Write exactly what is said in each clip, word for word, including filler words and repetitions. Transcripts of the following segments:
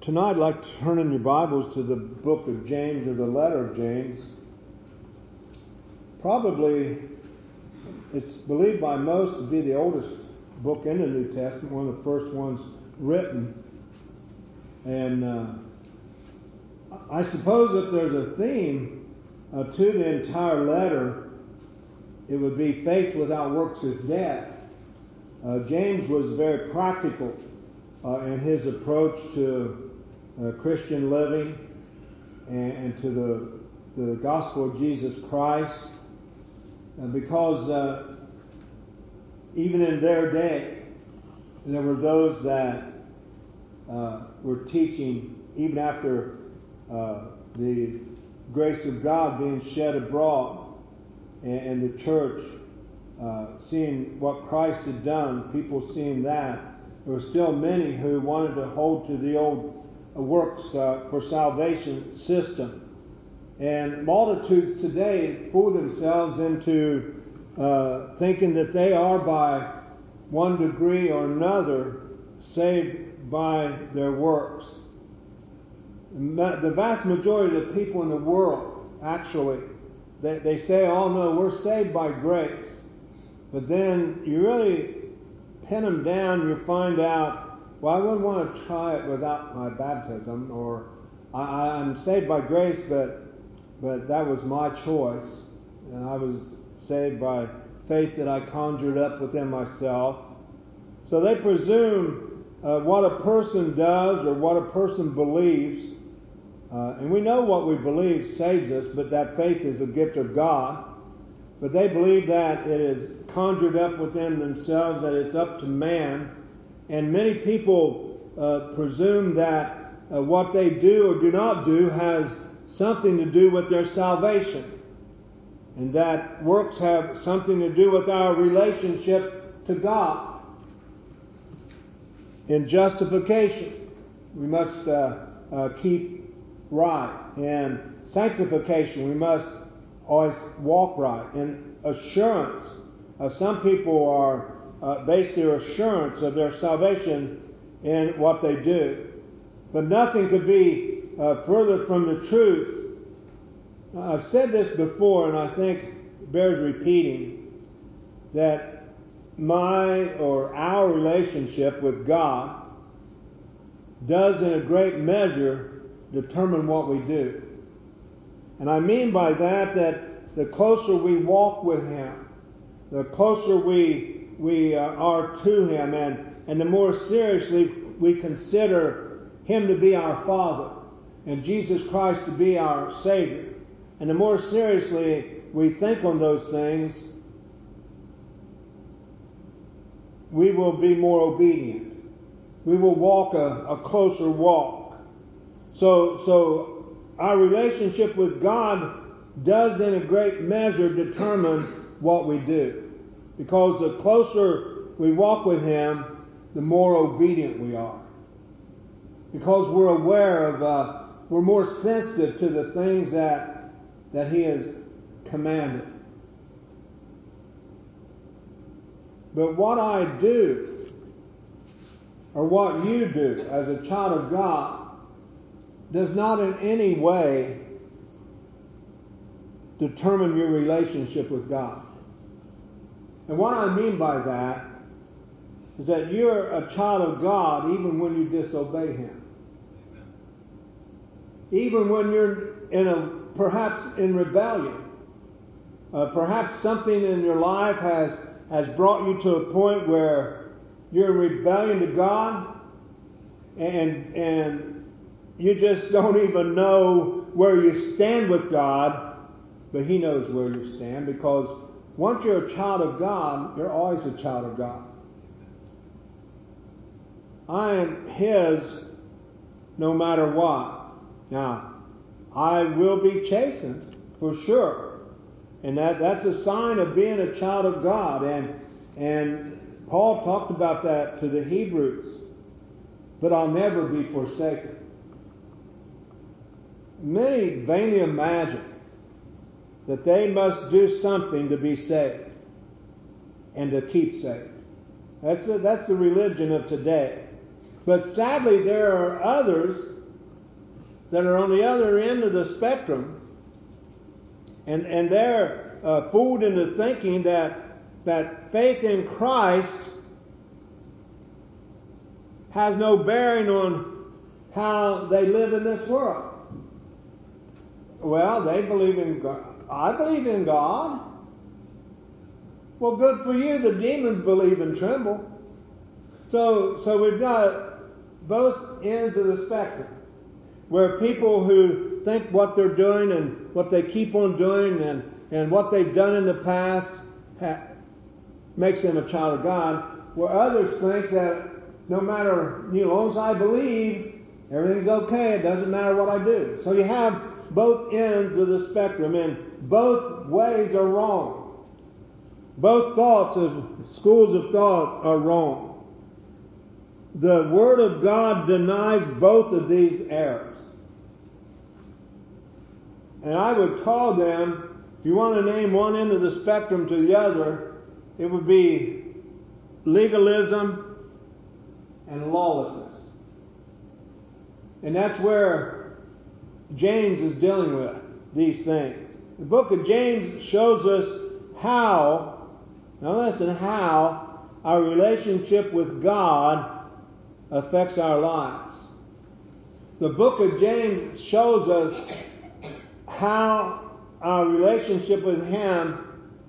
Tonight I'd like to turn in your Bibles to the book of James, or the letter of James. Probably, it's believed by most to be the oldest book in the New Testament, one of the first ones written. And uh, I suppose if there's a theme uh, to the entire letter, it would be faith without works is dead. Uh, James was very practical uh, in his approach to uh, Christian living and, and to the, the gospel of Jesus Christ, uh, because uh, even in their day, there were those that uh, were teaching, even after uh, the grace of God being shed abroad and, and the church uh, seeing what Christ had done, people seeing that, there were still many who wanted to hold to the old works uh, for salvation system. And multitudes today fool themselves into uh, thinking that they are by one degree or another saved by their works. The vast majority of the people in the world, actually, they, they say, oh no, we're saved by grace. But then you really pin them down, you find out, well, I wouldn't want to try it without my baptism, or I, I'm saved by grace, but but that was my choice. And I was saved by faith that I conjured up within myself. So they presume uh, what a person does or what a person believes, uh, and we know what we believe saves us, but that faith is a gift of God. But they believe that it is conjured up within themselves, that it's up to man. And many people uh, presume that uh, what they do or do not do has something to do with their salvation. And that works have something to do with our relationship to God. In justification, we must uh, uh, keep right. In sanctification, we must always walk right. In assurance, uh, some people are uh, base their assurance of their salvation in what they do. But nothing could be uh, further from the truth. Now, I've said this before, and I think it bears repeating, that my or our relationship with God does in a great measure determine what we do. And I mean by that that the closer we walk with Him, the closer we we uh, are to Him, and, and the more seriously we consider Him to be our Father and Jesus Christ to be our Savior, and the more seriously we think on those things, we will be more obedient. We will walk a, a closer walk. So, so our relationship with God does in a great measure determine what we do. Because the closer we walk with Him, the more obedient we are. Because we're aware of, uh, we're more sensitive to the things that, that He has commanded. But what I do, or what you do as a child of God, does not in any way determine your relationship with God. And what I mean by that is that you're a child of God even when you disobey Him. Even when you're in a perhaps in rebellion. Uh, perhaps something in your life has, has brought you to a point where you're in rebellion to God, and, and you just don't even know where you stand with God, but He knows where you stand, because once you're a child of God, you're always a child of God. I am His no matter what. Now, I will be chastened for sure. And that, that's a sign of being a child of God. And, and Paul talked about that to the Hebrews. But I'll never be forsaken. Many vainly imagine that they must do something to be saved and to keep saved. That's the, that's the religion of today. But sadly, there are others that are on the other end of the spectrum, and, and they're uh, fooled into thinking that, that faith in Christ has no bearing on how they live in this world. Well, they believe in God. I believe in God. Well, good for you. The demons believe and tremble. So, so we've got both ends of the spectrum, where people who think what they're doing and what they keep on doing and, and what they've done in the past ha- makes them a child of God, where others think that no matter, you know, as long as I believe, everything's okay. It doesn't matter what I do. So you have both ends of the spectrum, and both ways are wrong. Both thoughts of schools of thought are wrong. The Word of God denies both of these errors. And I would call them, if you want to name one end of the spectrum to the other, it would be legalism and lawlessness. And that's where James is dealing with these things. The book of James shows us how, now listen, how our relationship with God affects our lives. The book of James shows us how our relationship with Him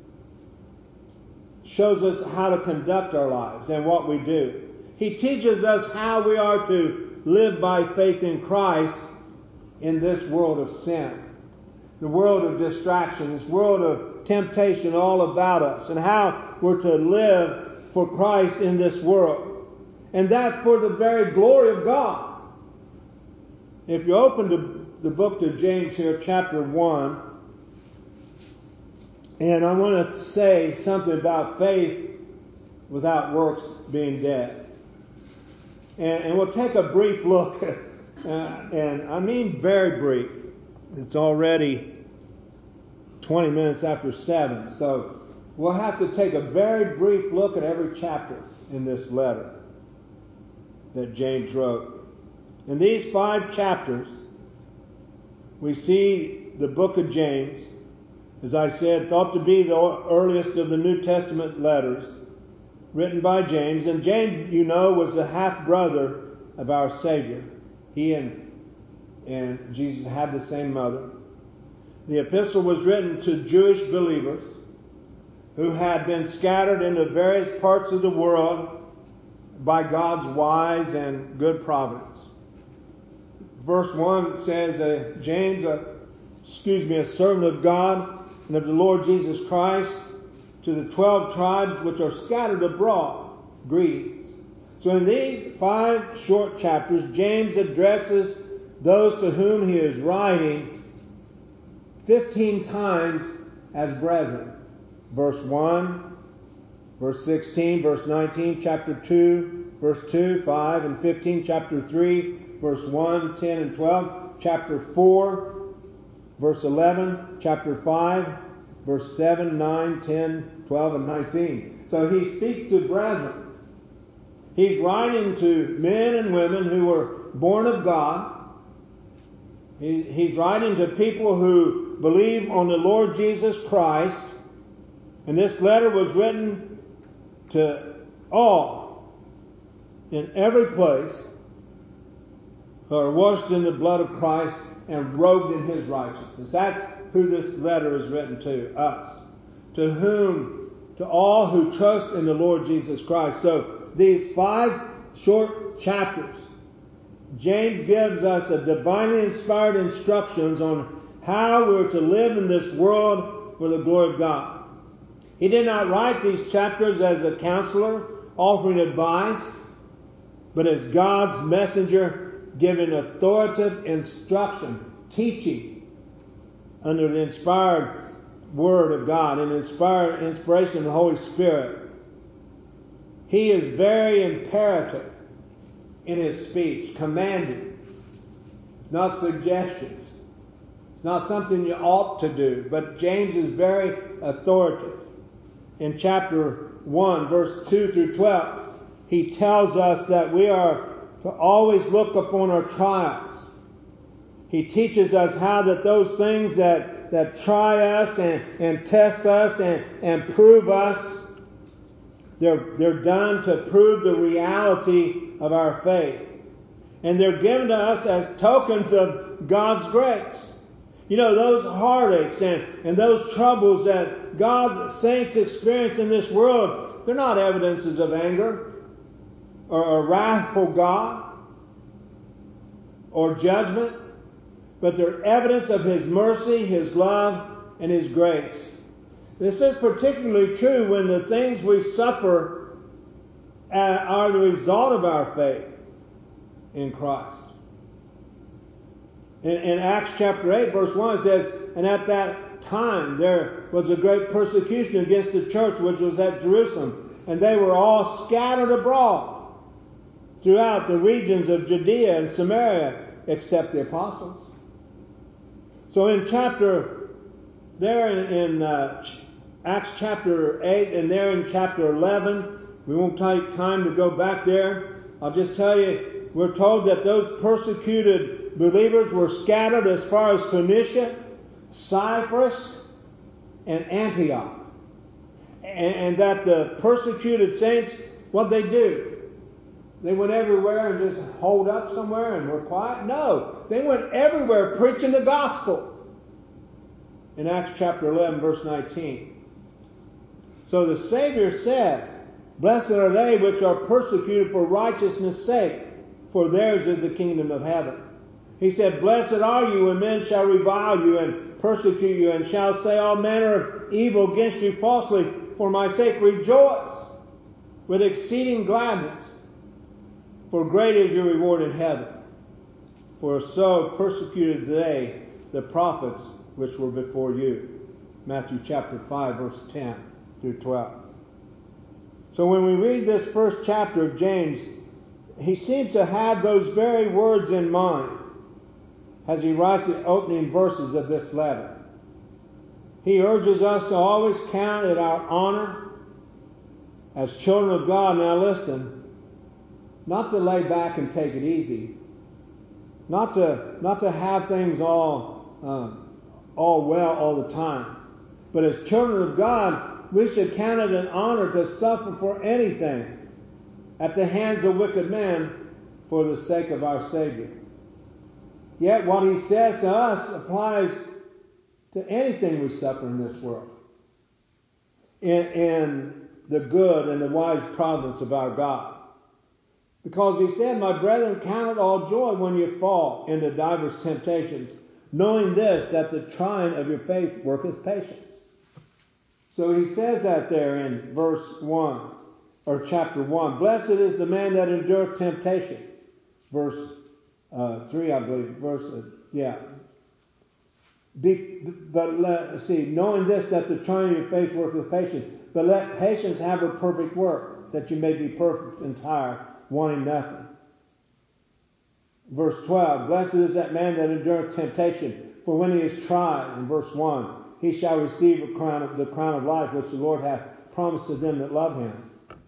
shows us how to conduct our lives and what we do. He teaches us how we are to live by faith in Christ in this world of sin, the world of distraction, this world of temptation all about us, and how we're to live for Christ in this world. And that for the very glory of God. If you open to the book of James here, chapter one, and I want to say something about faith without works being dead. And, and we'll take a brief look, uh, and I mean very brief. It's already twenty minutes after seven, so we'll have to take a very brief look at every chapter in this letter that James wrote. In these five chapters, we see the book of James, as I said, thought to be the earliest of the New Testament letters, written by James. And James, you know, was the half-brother of our Savior. He and, and Jesus had the same mother. The epistle was written to Jewish believers who had been scattered into various parts of the world by God's wise and good providence. Verse one says, uh, James, uh, excuse me, a servant of God and of the Lord Jesus Christ, to the twelve tribes which are scattered abroad, greetings. So in these five short chapters, James addresses those to whom he is writing fifteen times as brethren. Verse one, verse sixteen, verse nineteen, chapter two, verse two, five, and fifteen, chapter three, verse one, ten, and twelve, chapter four, verse eleven, chapter five, verse seven, nine, ten, twelve, and nineteen. So he speaks to brethren. He's writing to men and women who were born of God. He, he's writing to people who believe on the Lord Jesus Christ. And this letter was written to all in every place who are washed in the blood of Christ and robed in His righteousness. That's who this letter is written to, us. To whom, to all who trust in the Lord Jesus Christ. So these five short chapters, James gives us a divinely inspired instructions on how we're to live in this world for the glory of God. He did not write these chapters as a counselor offering advice, but as God's messenger giving authoritative instruction, teaching under the inspired Word of God and inspired inspiration of the Holy Spirit. He is very imperative in his speech, commanding, not suggestions. It's not something you ought to do, but James is very authoritative. In chapter one, verse two through twelve, he tells us that we are to always look upon our trials. He teaches us how that those things that, that try us and, and test us and, and prove us, they're, they're done to prove the reality of our faith. And they're given to us as tokens of God's grace. You know, those heartaches and, and those troubles that God's saints experience in this world, they're not evidences of anger or a wrathful God or judgment, but they're evidence of His mercy, His love, and His grace. This is particularly true when the things we suffer uh, are the result of our faith in Christ. In, in Acts chapter eight, verse one, it says, "And at that time there was a great persecution against the church which was at Jerusalem, and they were all scattered abroad throughout the regions of Judea and Samaria, except the apostles." So in chapter, there in, in uh, Acts chapter eight and there in chapter eleven, we won't take time to go back there. I'll just tell you, we're told that those persecuted believers were scattered as far as Phoenicia, Cyprus, and Antioch. And, and that the persecuted saints, what they do? They went everywhere and just holed up somewhere and were quiet? No. They went everywhere preaching the gospel. In Acts chapter eleven, verse nineteen. So the Savior said, "Blessed are they which are persecuted for righteousness' sake, for theirs is the kingdom of heaven." He said, "Blessed are you when men shall revile you and persecute you, and shall say all manner of evil against you falsely for my sake. Rejoice with exceeding gladness, for great is your reward in heaven. For so persecuted they the prophets which were before you." Matthew chapter five, verse ten through twelve. So when we read this first chapter of James, he seems to have those very words in mind as he writes the opening verses of this letter. He urges us to always count it our honor as children of God. Now listen, not to lay back and take it easy, not to not to have things all um, all well all the time, but as children of God, we should count it an honor to suffer for anything at the hands of wicked men for the sake of our Savior. Yet what he says to us applies to anything we suffer in this world, in, in the good and the wise providence of our God. Because he said, "My brethren, count it all joy when you fall into divers temptations, knowing this, that the trying of your faith worketh patience." So he says that there in verse one, or chapter one. "Blessed is the man that endureth temptation." Verse uh, three, I believe. Verse, uh, yeah. Be, but let, see, knowing this, that the trying of your faith worketh patience, but let patience have her perfect work, that you may be perfect, entire, wanting nothing. Verse twelve, "Blessed is that man that endureth temptation, for when he is tried," in verse one, "he shall receive a crown of, the crown of life which the Lord hath promised to them that love him."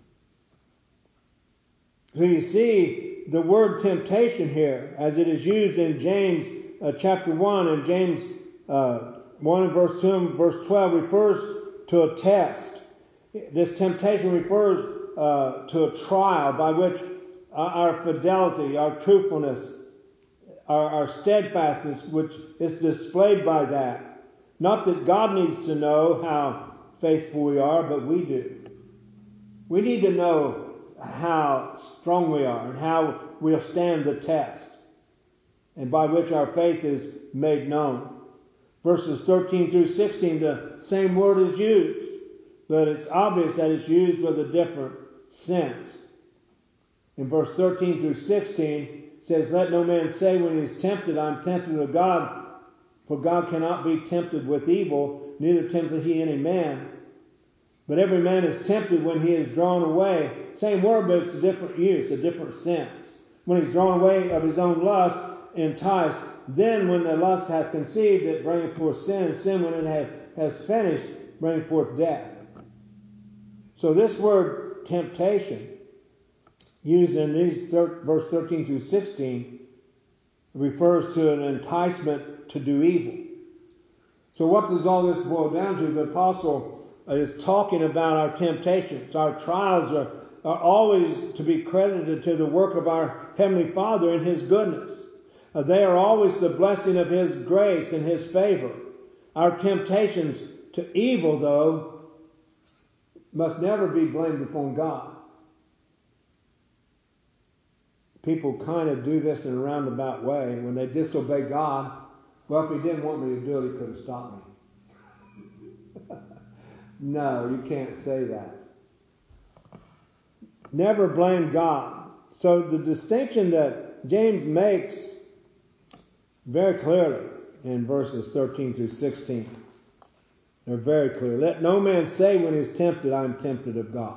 So you see the word temptation here, as it is used in James uh, chapter one, and James uh, one verse two and verse twelve refers to a test. This temptation refers uh, to a trial by which our fidelity, our truthfulness, our, our steadfastness, which is displayed by that. Not that God needs to know how faithful we are, but we do. We need to know how strong we are and how we'll stand the test, and by which our faith is made known. Verses thirteen through sixteen, the same word is used, but it's obvious that it's used with a different sense. In verse thirteen through sixteen, it says, "Let no man say when he is tempted, I am tempted of God, for God cannot be tempted with evil, neither tempteth he any man. But every man is tempted when he is drawn away." Same word, but it's a different use, a different sense. When he's drawn away of his own lust, enticed, then when the lust hath conceived, it bringeth forth sin. Sin, when it hath, has finished, bringeth forth death. So this word temptation used in these thir- verse thirteen through sixteen refers to an enticement to do evil. So what does all this boil down to? The apostle is talking about our temptations. Our trials are, are always to be credited to the work of our Heavenly Father and His goodness. Uh, they are always the blessing of His grace and His favor. Our temptations to evil, though, must never be blamed upon God. People kind of do this in a roundabout way. When they disobey God, well, if He didn't want me to do it, He could have stopped me. No, you can't say that. Never blame God. So the distinction that James makes very clearly in verses thirteen through sixteen, they're very clear. Let no man say when he's tempted, I am tempted of God.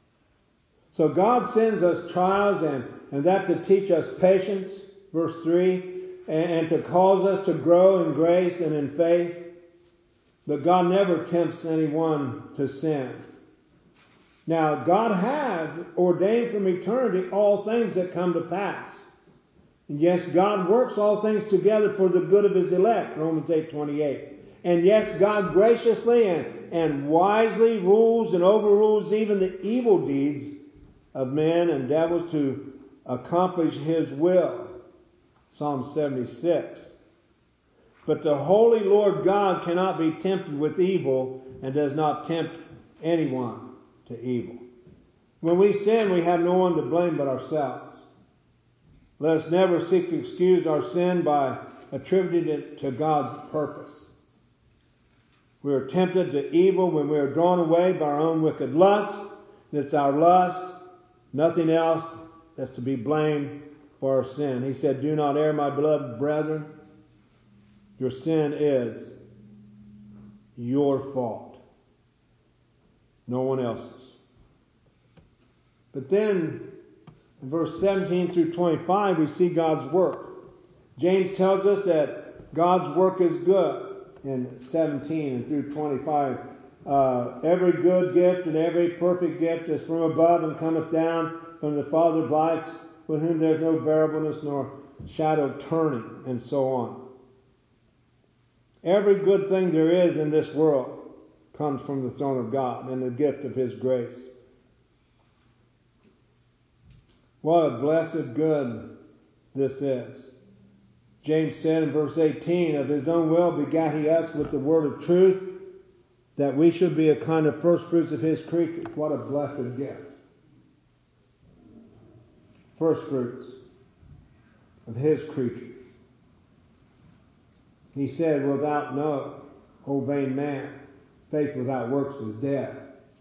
So God sends us trials and, and that to teach us patience, verse three, and, and to cause us to grow in grace and in faith. But God never tempts anyone to sin. Now, God has ordained from eternity all things that come to pass. And yes, God works all things together for the good of His elect, Romans eight twenty-eight. And yes, God graciously and, and wisely rules and overrules even the evil deeds of men and devils to accomplish His will, Psalm seventy-six. But the holy Lord God cannot be tempted with evil and does not tempt anyone to evil. When we sin, we have no one to blame but ourselves. Let us never seek to excuse our sin by attributing it to God's purpose. We are tempted to evil when we are drawn away by our own wicked lust. It's our lust, nothing else, that's to be blamed for our sin. He said, do not err, my beloved brethren. Your sin is your fault, no one else's. But then, in verse seventeen through twenty-five, we see God's work. James tells us that God's work is good in seventeen and through twenty-five. Uh, every good gift and every perfect gift is from above and cometh down from the Father of lights, with whom there is no variableness nor shadow of turning, and so on. Every good thing there is in this world comes from the throne of God and the gift of His grace. What a blessed good this is. James said in verse eighteen, of His own will begat He us with the word of truth, that we should be a kind of first fruits of His creatures. What a blessed gift. First fruits of His creatures. He said, without no, O vain man, faith without works is dead.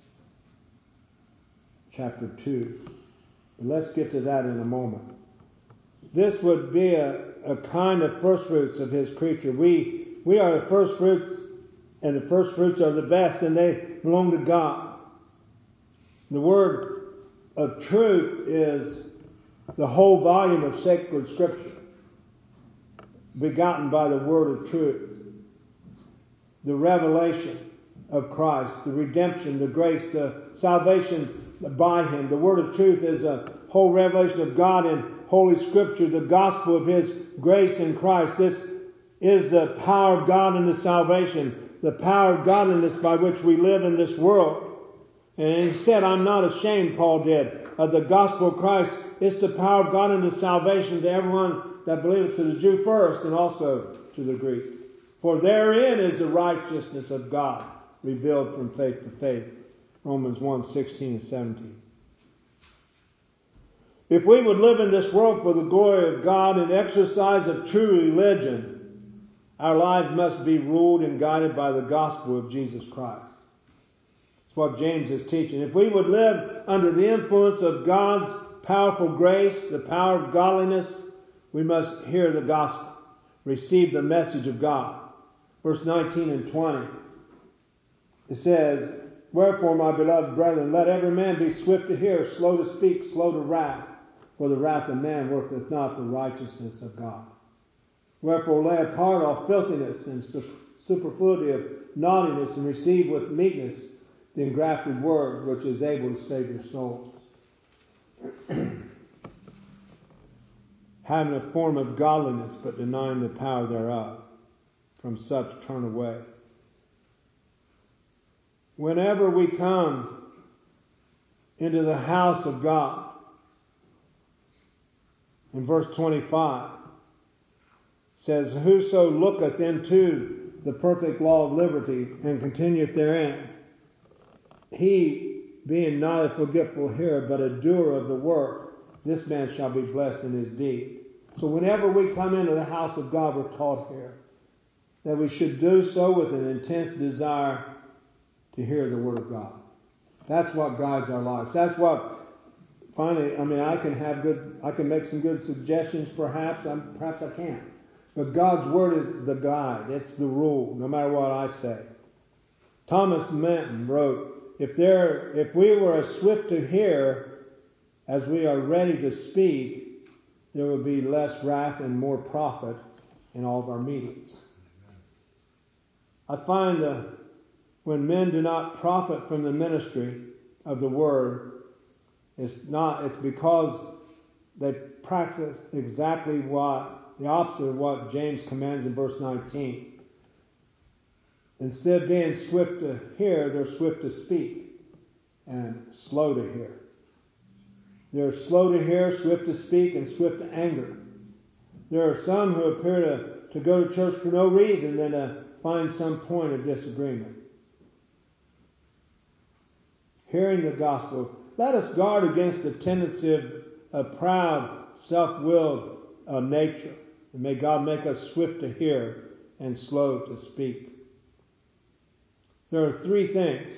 Chapter two. But let's get to that in a moment. This would be a, a kind of first fruits of His creature. We, we are the first fruits, and the first fruits are the best, and they belong to God. The word of truth is the whole volume of sacred Scripture, begotten by the word of truth. The revelation of Christ, the redemption, the grace, the salvation by Him. The word of truth is a whole revelation of God in Holy Scripture, the gospel of His grace in Christ. This is the power of God in the salvation, the power of godliness by which we live in this world. And He said, I'm not ashamed, Paul did, of the gospel of Christ. It's the power of God into salvation to everyone that believeth, to the Jew first and also to the Greek. For therein is the righteousness of God revealed from faith to faith. Romans one, sixteen and seventeen. If we would live in this world for the glory of God and exercise of true religion, our lives must be ruled and guided by the gospel of Jesus Christ. That's what James is teaching. If we would live under the influence of God's powerful grace, the power of godliness, we must hear the gospel, receive the message of God. Verse nineteen and twenty. It says, wherefore, my beloved brethren, let every man be swift to hear, slow to speak, slow to wrath. For the wrath of man worketh not the righteousness of God. Wherefore lay apart all filthiness and superfluity of naughtiness, and receive with meekness the engrafted word, which is able to save your souls. having a form of godliness but denying the power thereof. From such turn away. Whenever we come into the house of God, in verse twenty-five, says, whoso looketh into the perfect law of liberty and continueth therein, he being not a forgetful hearer, but a doer of the work, this man shall be blessed in his deed. So whenever we come into the house of God, we're taught here that we should do so with an intense desire to hear the Word of God. That's what guides our lives. That's what, finally, I mean, I can have good, I can make some good suggestions perhaps, I'm, perhaps I can't. But God's Word is the guide. It's the rule, no matter what I say. Thomas Manton wrote, if there, if we were as swift to hear as we are ready to speak, there would be less wrath and more profit in all of our meetings. I find that when men do not profit from the ministry of the Word, it's not, it's because they practice exactly what, the opposite of what James commands in verse nineteen. Instead of being swift to hear, they're swift to speak and slow to hear. They're slow to hear, swift to speak, and swift to anger. There are some who appear to, to go to church for no reason than to find some point of disagreement. Hearing the gospel. Let us guard against the tendency of a proud, self-willed uh, nature. And may God make us swift to hear and slow to speak. There are three things.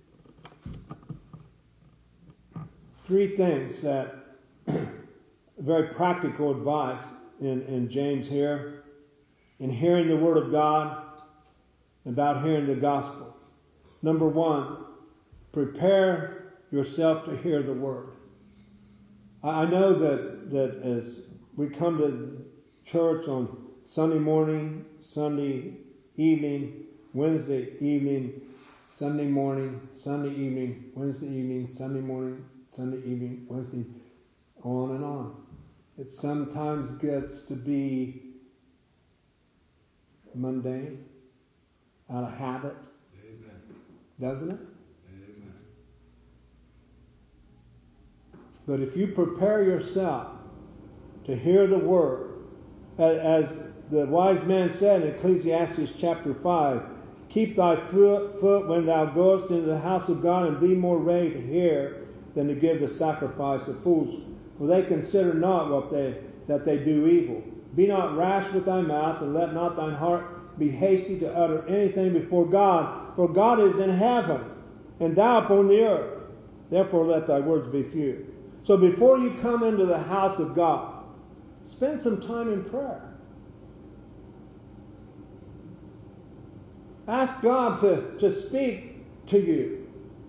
Three things that very practical advice in, in James here. In hearing the Word of God, about hearing the gospel. Number one, prepare yourself to hear the Word. I know that, that as we come to church on Sunday morning, Sunday evening, Wednesday evening, Sunday morning, Sunday evening, Wednesday evening, Sunday morning, Sunday evening, Wednesday, on and on. It sometimes gets to be mundane, out of habit. Amen. Doesn't it? Amen. But if you prepare yourself to hear the Word, as the wise man said in Ecclesiastes chapter five, keep thy foot, foot when thou goest into the house of God, and be more ready to hear than to give the sacrifice of fools. For they consider not what they that they do evil. Be not rash with thy mouth, and let not thine heart be hasty to utter anything before God. For God is in heaven, and thou upon the earth. Therefore let thy words be few. So before you come into the house of God, spend some time in prayer. Ask God to, to speak to you.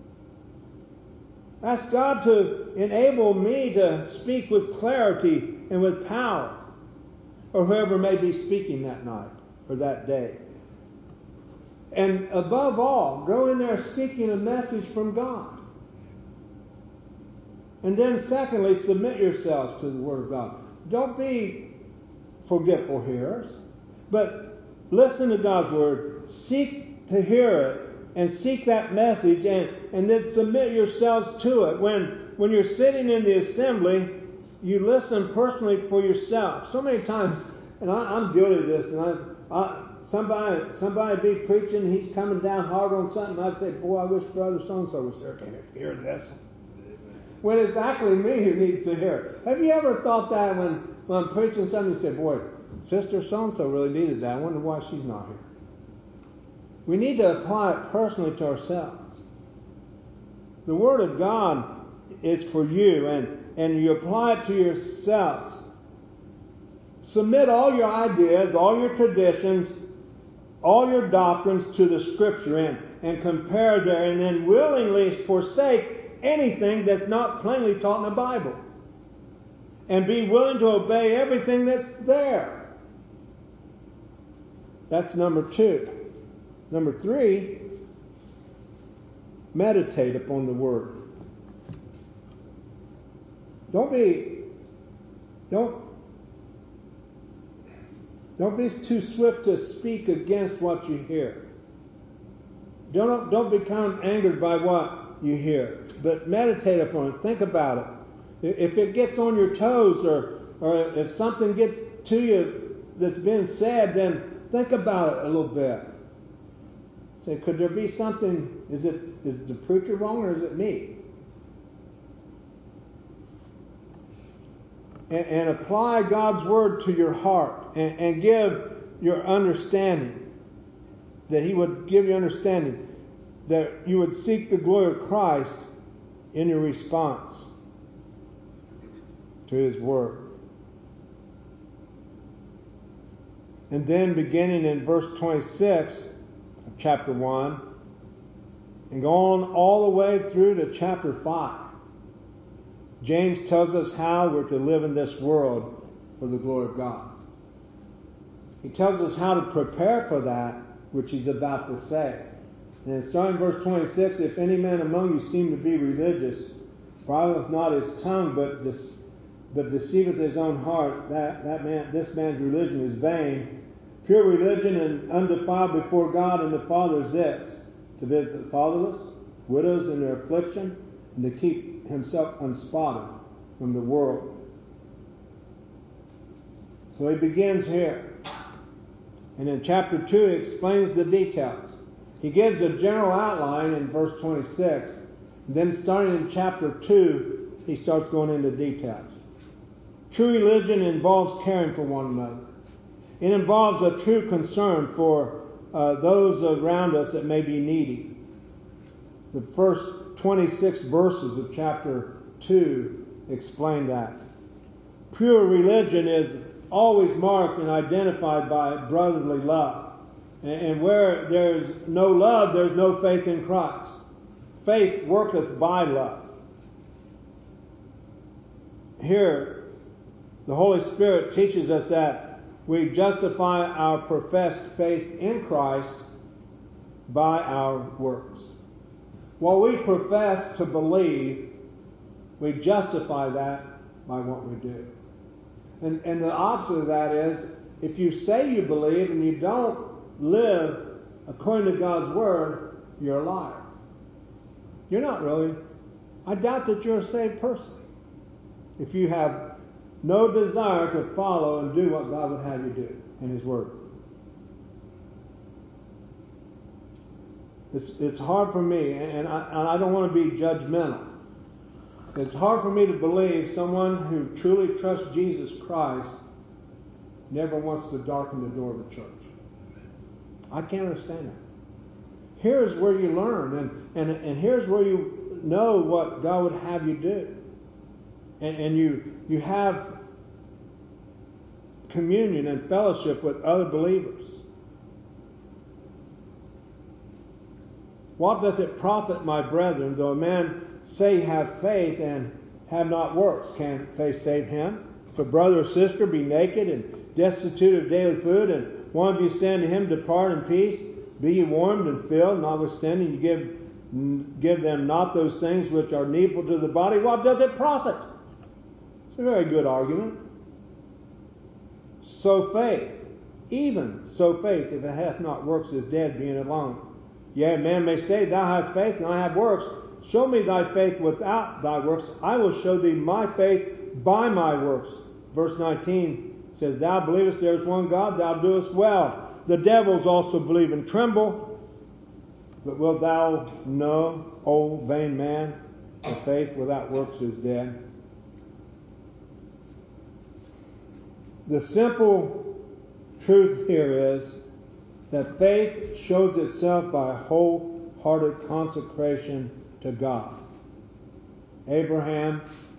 Ask God to enable me to speak with clarity and with power, or whoever may be speaking that night or that day. And above all, go in there seeking a message from God. And then secondly, submit yourselves to the Word of God. Don't be forgetful hearers, but listen to God's Word, seek to hear it, and seek that message, and, and then submit yourselves to it. When, when you're sitting in the assembly, you listen personally for yourself. So many times, and I, I'm guilty of this, and I, I somebody somebody be preaching, he's coming down hard on something, and I'd say, boy, I wish Brother so-and-so was here to hear this. When it's actually me who needs to hear it. Have you ever thought that when, when I'm preaching something, you say, boy, Sister so-and-so really needed that. I wonder why she's not here. We need to apply it personally to ourselves. The Word of God is for you, and, and you apply it to yourselves. Submit all your ideas, all your traditions, all your doctrines to the Scripture, and, and compare there, and then willingly forsake anything that's not plainly taught in the Bible. And be willing to obey everything that's there. That's number two. Number three, meditate upon the Word. don't be, don't, don't be too swift to speak against what you hear. Don't, don't become angered by what you hear, but meditate upon it. Think about it. If it gets on your toes, or or if something gets to you that's been said, then think about it a little bit. Say, could there be something? Is it is the preacher wrong, or is it me? And, and apply God's word to your heart, and, and give your understanding. That He would give you understanding. That you would seek the glory of Christ in your response to His word. And then beginning in verse twenty-six of chapter one, and going all the way through to chapter five, James tells us how we're to live in this world for the glory of God. He tells us how to prepare for that which he's about to say. And starting in verse twenty-six, if any man among you seem to be religious, bridleth not his tongue, but dis- but deceiveth his own heart, that, that man, this man's religion is vain. Pure religion and undefiled before God and the Father is this: to visit the fatherless, widows in their affliction, and to keep himself unspotted from the world. So he begins here. And in chapter two, he explains the details. He gives a general outline in verse twenty-six. And then starting in chapter two, he starts going into details. True religion involves caring for one another. It involves a true concern for uh, those around us that may be needy. The first twenty-six verses of chapter two explain that. Pure religion is always marked and identified by brotherly love. And where there's no love, there's no faith in Christ. Faith worketh by love. Here, the Holy Spirit teaches us that we justify our professed faith in Christ by our works. While we profess to believe, we justify that by what we do. And, and the opposite of that is, if you say you believe and you don't live according to God's word, you're a liar. You're not really. I doubt that you're a saved person if you have no desire to follow and do what God would have you do in His word. It's, it's hard for me, and I, and I don't want to be judgmental. It's hard for me to believe someone who truly trusts Jesus Christ never wants to darken the door of the church. I can't understand that. Here's where you learn, and, and, and here's where you know what God would have you do. And, and you, you have communion and fellowship with other believers. What doth it profit, my brethren, though a man say have faith and have not works? Can faith save him? If a brother or sister be naked and destitute of daily food, and one of you say unto him, depart in peace, be ye warmed and filled, notwithstanding you give, give them not those things which are needful to the body, what doth it profit? It's a very good argument. So faith, even so faith, if it hath not works, is dead, being alone. Yea, a man may say, thou hast faith, and I have works. Show me thy faith without thy works. I will show thee my faith by my works. Verse nineteen says, thou believest there is one God, thou doest well. The devils also believe and tremble. But wilt thou know, O vain man, that faith without works is dead? The simple truth here is that faith shows itself by a wholehearted consecration to God. Abraham,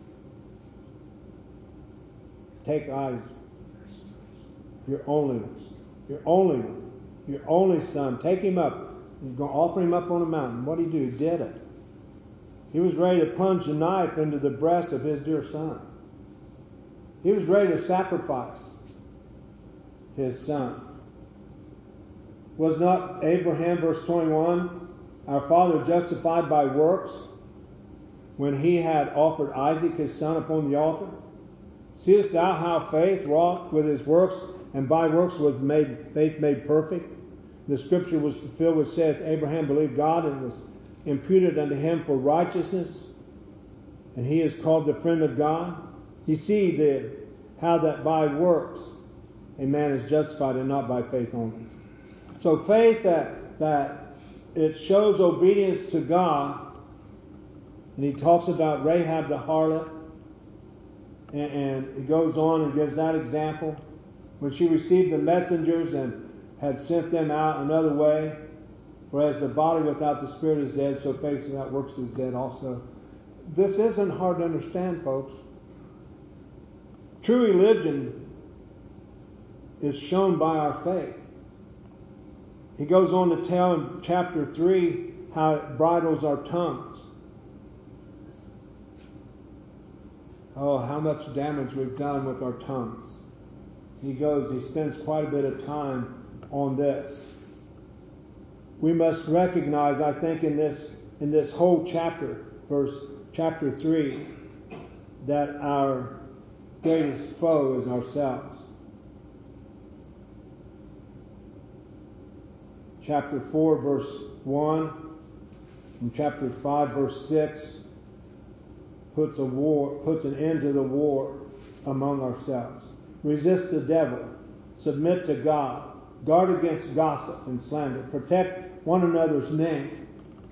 take Isaac, your only one, your only one, your only son, take him up. You're going to offer him up on a mountain. What did he do? He did it. He was ready to plunge a knife into the breast of his dear son. He was ready to sacrifice his son. Was not Abraham, verse twenty-one, our father justified by works when he had offered Isaac his son upon the altar? Seest thou how faith wrought with his works, and by works was made faith made perfect? The scripture was fulfilled which saith, Abraham believed God, and was imputed unto him for righteousness, and he is called the friend of God. You see the, how that by works a man is justified, and not by faith only. So faith that that it shows obedience to God, and he talks about Rahab the harlot, and, and he goes on and gives that example. When she received the messengers and had sent them out another way, for as the body without the spirit is dead, so faith without works is dead also. This isn't hard to understand, folks. True religion is shown by our faith. He goes on to tell in chapter three how it bridles our tongues. Oh, how much damage we've done with our tongues. He goes, he spends quite a bit of time on this. We must recognize, I think, in this in this whole chapter, verse chapter three, that our greatest foe is ourselves. Chapter four, verse one, and chapter five, verse six, puts a war, puts an end to the war among ourselves. Resist the devil. Submit to God. Guard against gossip and slander. Protect one another's name.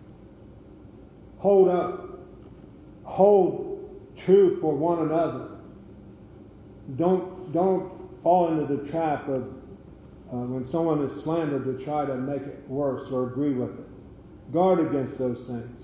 Hold up. Hold true for one another. Don't don't fall into the trap of uh, when someone is slandered to try to make it worse or agree with it. Guard against those things.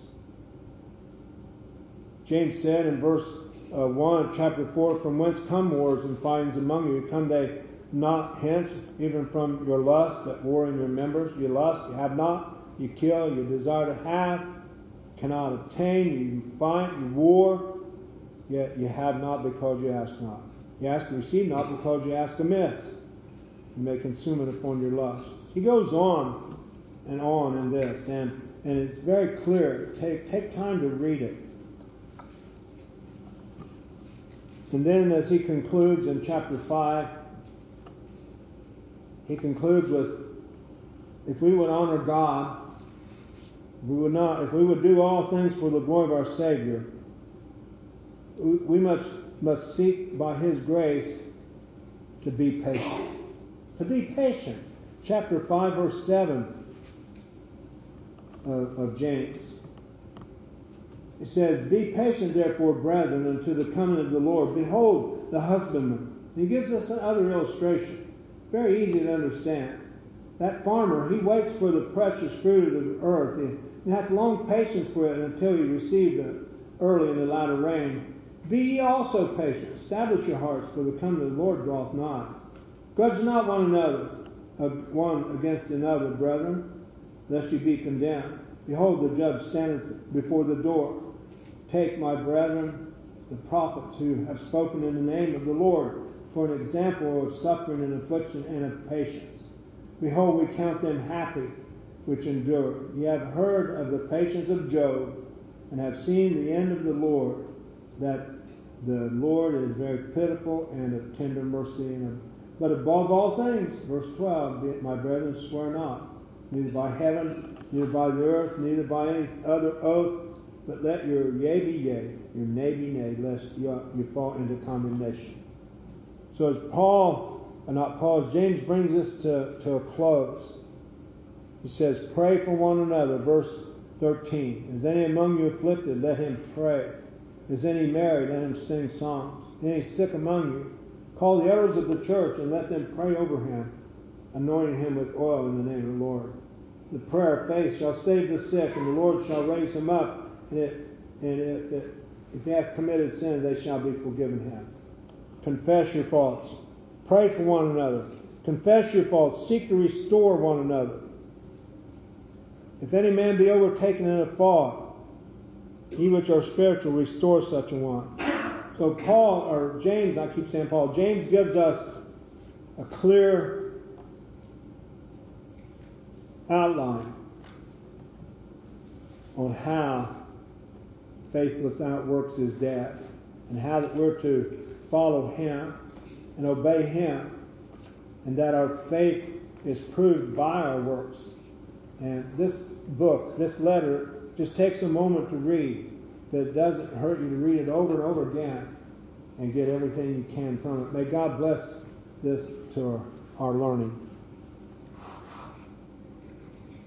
James said in verse uh, one of chapter four, from whence come wars and fightings among you? Come they not hence, even from your lust that war in your members? You lust, you have not. You kill, you desire to have, cannot obtain. You fight, you war, yet you have not because you ask not. You ask and receive not because you ask amiss. You may consume it upon your lust. He goes on and on in this, and, and it's very clear. Take, take time to read it. And then as he concludes in chapter five, he concludes with, if we would honor God, if we would not, if we would do all things for the glory of our Savior, we must, must seek by His grace to be patient. To be patient. Chapter five, verse seven of, of James. It says, be patient therefore, brethren, unto the coming of the Lord. Behold, the husbandman. He gives us another illustration. Very easy to understand. That farmer, he waits for the precious fruit of the earth. He, he hath long patience for it until he receive the early and the latter rain. Be ye also patient. Establish your hearts, for the coming of the Lord draweth nigh. Grudge not one another, uh, one against another, brethren, lest ye be condemned. Behold, the judge standeth before the door. Take, my brethren, the prophets who have spoken in the name of the Lord, for an example of suffering and affliction and of patience. Behold, we count them happy which endure. Ye have heard of the patience of Job, and have seen the end of the Lord, that the Lord is very pitiful and of tender mercy. And but above all things, verse twelve, my brethren, swear not, neither by heaven, neither by the earth, neither by any other oath, but let your yea be yea, your nay be nay, lest you, you fall into condemnation. So as Paul, uh, not Paul, as James brings this to, to a close, he says, pray for one another. Verse thirteen, is any among you afflicted? Let him pray. Is any married? Let him sing psalms. Any sick among you? Call the elders of the church and let them pray over him, anointing him with oil in the name of the Lord. The prayer of faith shall save the sick, and the Lord shall raise him up. And, it, and it, it, if he hath committed sin, they shall be forgiven him. Confess your faults. Pray for one another. Confess your faults. Seek to restore one another. If any man be overtaken in a fault, ye which are spiritual, restore such a one. So Paul, or James, I keep saying Paul, James gives us a clear outline on how faith without works is dead, and how that we're to follow Him and obey Him, and that our faith is proved by our works. And this book, this letter, just takes a moment to read, but it doesn't hurt you to read it over and over again and get everything you can from it. May God bless this to our, our learning.